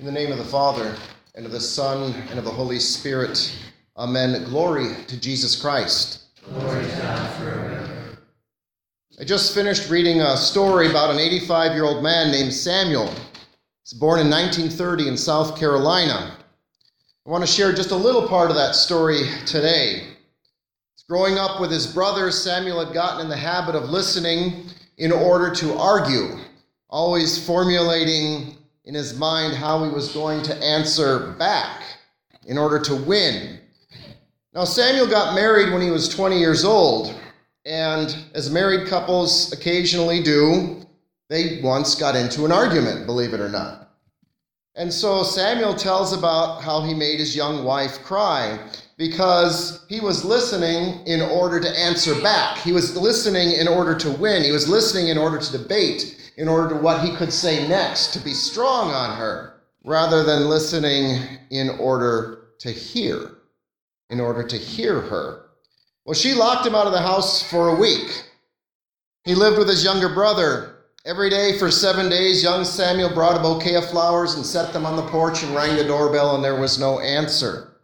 In the name of the Father, and of the Son, and of the Holy Spirit. Amen. Glory to Jesus Christ. Glory to God forever. I just finished reading a story about an 85-year-old man named Samuel. He was born in 1930 in South Carolina. I want to share just a little part of that story today. Growing up with his brothers, Samuel had gotten in the habit of listening in order to argue, always formulating in his mind how he was going to answer back in order to win. Now, Samuel got married when he was 20 years old, and as married couples occasionally do, they once got into an argument, believe it or not. And so Samuel tells about how he made his young wife cry because he was listening in order to answer back. He was listening in order to win. He was listening in order to debate, in order to what he could say next, to be strong on her, rather than listening in order to hear her. Well, she locked him out of the house for a week. He lived with his younger brother. Every day for 7 days, young Samuel brought a bouquet of flowers and set them on the porch and rang the doorbell, and there was no answer.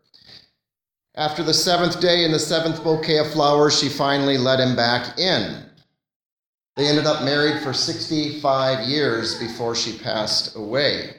After the 7th day and the 7th bouquet of flowers, she finally let him back in. They ended up married for 65 years before she passed away.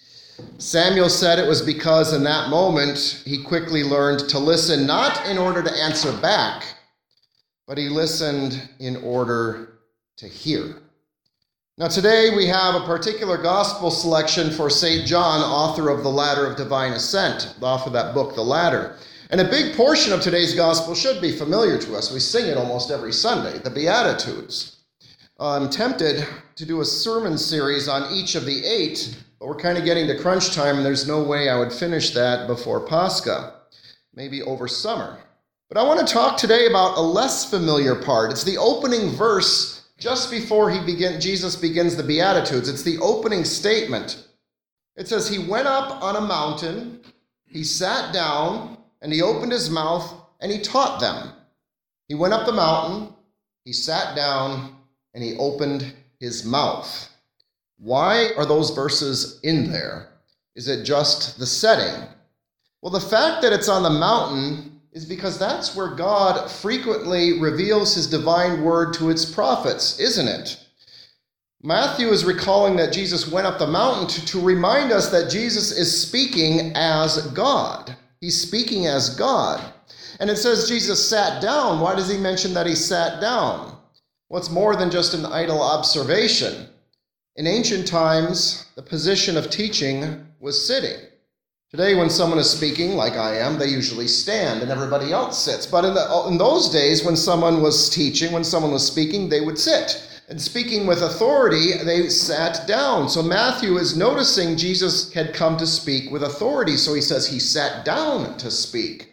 Samuel said it was because in that moment he quickly learned to listen not in order to answer back, but he listened in order to hear. Now today we have a particular gospel selection for St. John, author of The Ladder of Divine Ascent, the author of that book, The Ladder. And a big portion of today's gospel should be familiar to us. We sing it almost every Sunday, the Beatitudes. I'm tempted to do a sermon series on each of the 8, but we're kind of getting to crunch time, and there's no way I would finish that before Pascha, maybe over summer. But I want to talk today about a less familiar part. It's the opening verse just before Jesus begins the Beatitudes. It's the opening statement. It says, he went up on a mountain, he sat down, and he opened his mouth, and he taught them. He went up the mountain, he sat down, and he opened his mouth. Why are those verses in there? Is it just the setting? Well, the fact that it's on the mountain is because that's where God frequently reveals his divine word to its prophets, isn't it? Matthew is recalling that Jesus went up the mountain to remind us that Jesus is speaking as God. He's speaking as God. And it says Jesus sat down. Why does he mention that he sat down? Well, it's more than just an idle observation. In ancient times, the position of teaching was sitting. Today, when someone is speaking, like I am, they usually stand and everybody else sits. But in those days, when someone was teaching, when someone was speaking, they would sit. And speaking with authority, they sat down. So Matthew is noticing Jesus had come to speak with authority. So he says he sat down to speak.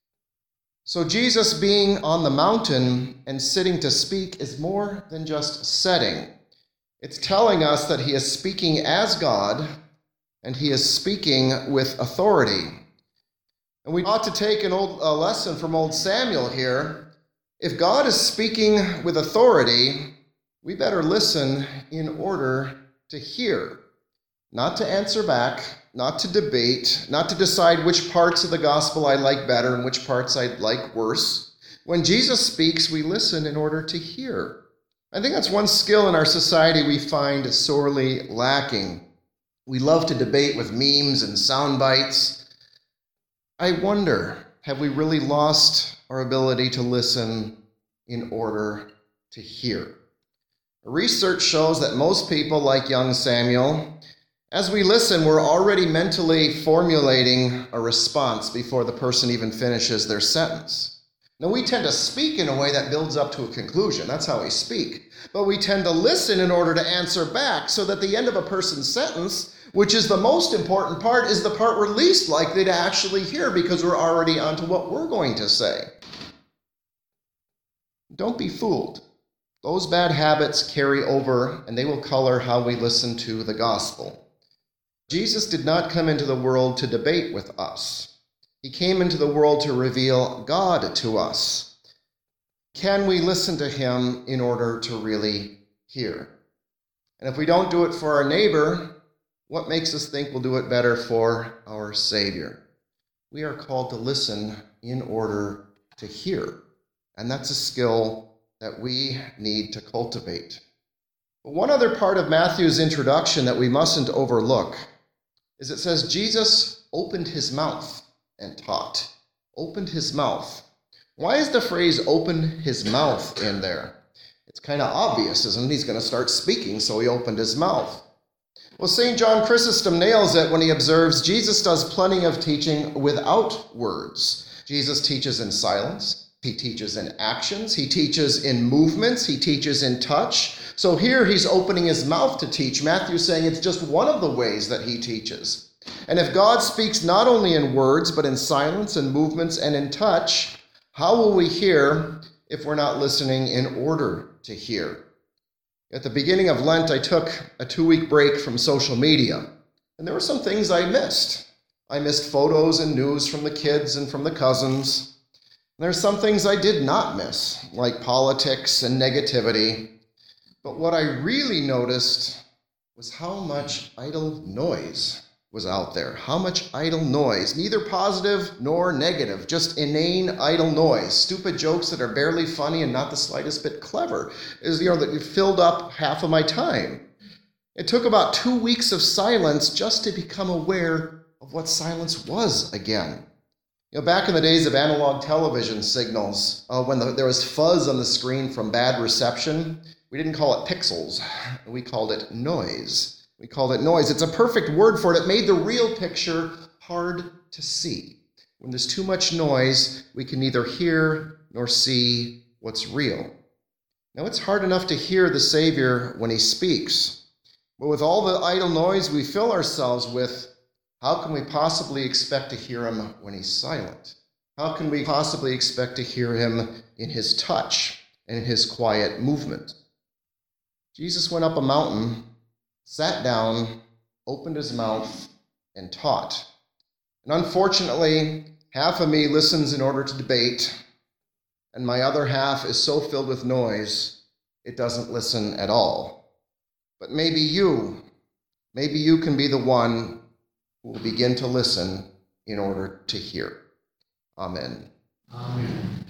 So Jesus being on the mountain and sitting to speak is more than just setting. It's telling us that he is speaking as God, and he is speaking with authority. And we ought to take a lesson from old Samuel here. If God is speaking with authority, we better listen in order to hear, not to answer back, not to debate, not to decide which parts of the gospel I like better and which parts I like worse. When Jesus speaks, we listen in order to hear. I think that's one skill in our society we find sorely lacking. We love to debate with memes and sound bites. I wonder, have we really lost our ability to listen in order to hear? Research shows that most people, like young Samuel, as we listen, we're already mentally formulating a response before the person even finishes their sentence. Now, we tend to speak in a way that builds up to a conclusion. That's how we speak. But we tend to listen in order to answer back, so that the end of a person's sentence, which is the most important part, is the part we're least likely to actually hear because we're already onto what we're going to say. Don't be fooled. Those bad habits carry over, and they will color how we listen to the gospel. Jesus did not come into the world to debate with us. He came into the world to reveal God to us. Can we listen to him in order to really hear? And if we don't do it for our neighbor, What makes us think we'll do it better for our Savior? We are called to listen in order to hear. And that's a skill that we need to cultivate. But one other part of Matthew's introduction that we mustn't overlook is it says Jesus opened his mouth and taught. Opened his mouth. Why is the phrase open his mouth in there? It's kind of obvious, isn't it? He's going to start speaking, so he opened his mouth. Well, St. John Chrysostom nails it when he observes Jesus does plenty of teaching without words. Jesus teaches in silence. He teaches in actions. He teaches in movements. He teaches in touch. So here he's opening his mouth to teach. Matthew's saying it's just one of the ways that he teaches. And if God speaks not only in words, but in silence and movements and in touch, how will we hear if we're not listening in order to hear? At the beginning of Lent, I took a 2-week break from social media, and there were some things I missed. I missed photos and news from the kids and from the cousins. And there's some things I did not miss, like politics and negativity. But what I really noticed was how much idle noise was out there. How much idle noise, neither positive nor negative, just inane idle noise. Stupid jokes that are barely funny and not the slightest bit clever. That filled up half of my time. It took about 2 weeks of silence just to become aware of what silence was again. Back in the days of analog television signals, when there was fuzz on the screen from bad reception, we didn't call it pixels. We called it noise. It's a perfect word for it. It made the real picture hard to see. When there's too much noise, we can neither hear nor see what's real. Now, it's hard enough to hear the Savior when he speaks. But with all the idle noise we fill ourselves with, how can we possibly expect to hear him when he's silent? How can we possibly expect to hear him in his touch and in his quiet movement? Jesus went up a mountain, sat down, opened his mouth, and taught. And unfortunately, half of me listens in order to debate, and my other half is so filled with noise, it doesn't listen at all. But maybe you can be the one who will begin to listen in order to hear. Amen. Amen.